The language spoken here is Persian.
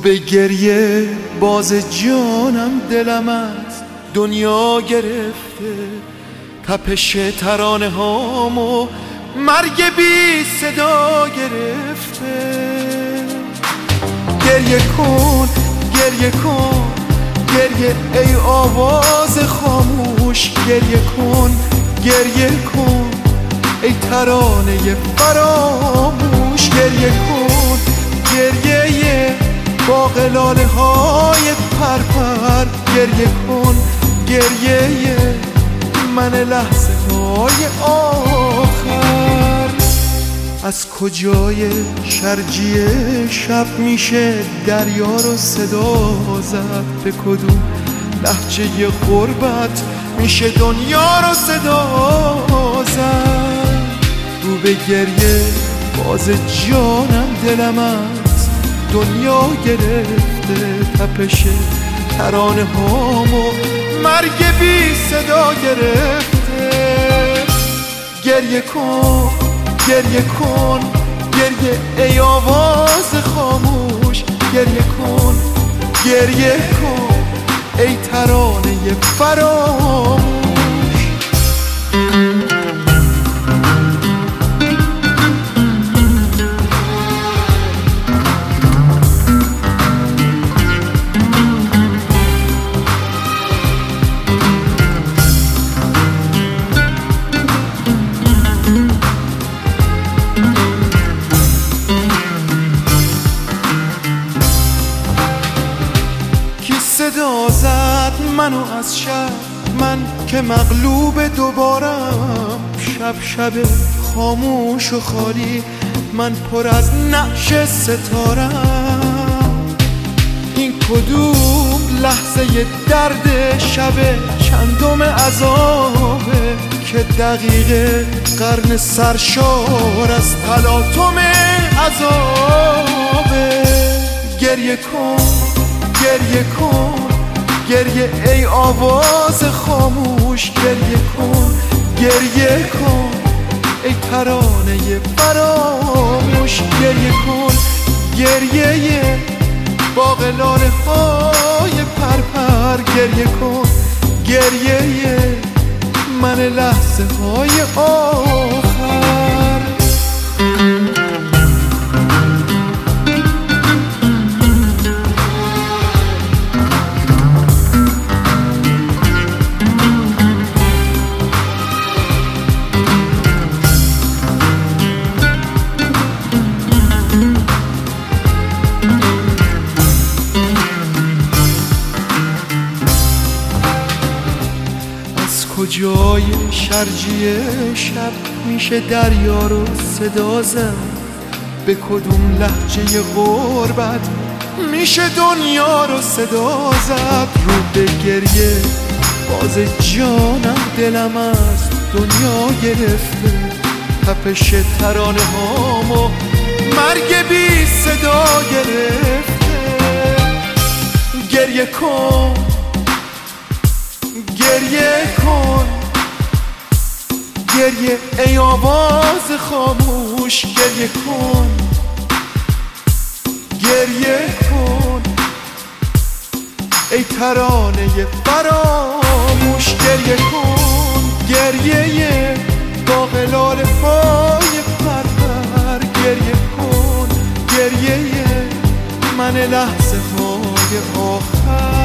به گریه باز جانم دلم از دنیا گرفته، تپش ترانه هامو مرگ بی صدا گرفته. گریه کن گریه کن گریه ای آواز خاموش، گریه کن گریه کن ای ترانه فراموش، گریه کن گریه باغ لاله های پرپر، گریه کن گریه من لحظه های آخر. از کجای شرجی شب میشه دریا رو صدا زد، به کدوم لهجه غربت میشه دنیا رو صدا زد. رو به گریه باز جانم دلم از دنیا گرفته، تپش ترانه هامو مرگ بی صدا گرفته. گریه کن گریه کن گریه ای آواز خاموش، گریه کن گریه کن ای ترانه فراموش. صدا زد منو از شب، من که مغلوب دوبارم، شب خاموش و خالی، من پر از نقش ستارم. این کدوم لحظه درد شب چندم عذابه، که دقیقه قرن سرشار از تلاطم عذابه. گریه کن گریه کن گریه ای آواز خاموش، گریه کن گریه کن ای ترانه فراموش، گریه کن گریه باغ لاله های پرپر، گریه کن گریه من لحظه های آخر. کجای شرجی شب میشه دریا رو صدا زد، به کدوم لهجه غربت میشه دنیا رو صدا زد. رو به گریه باز جانم دلم از دنیا گرفته، تپش ترانه هامو مرگ بی صدا گرفته. گریه کن گریه کن گریه ای آواز خاموش، گریه کن گریه کن ای ترانه فراموش، گریه کن گریه باغ لاله های پرپر، گریه کن گریه من لحظه های آخر.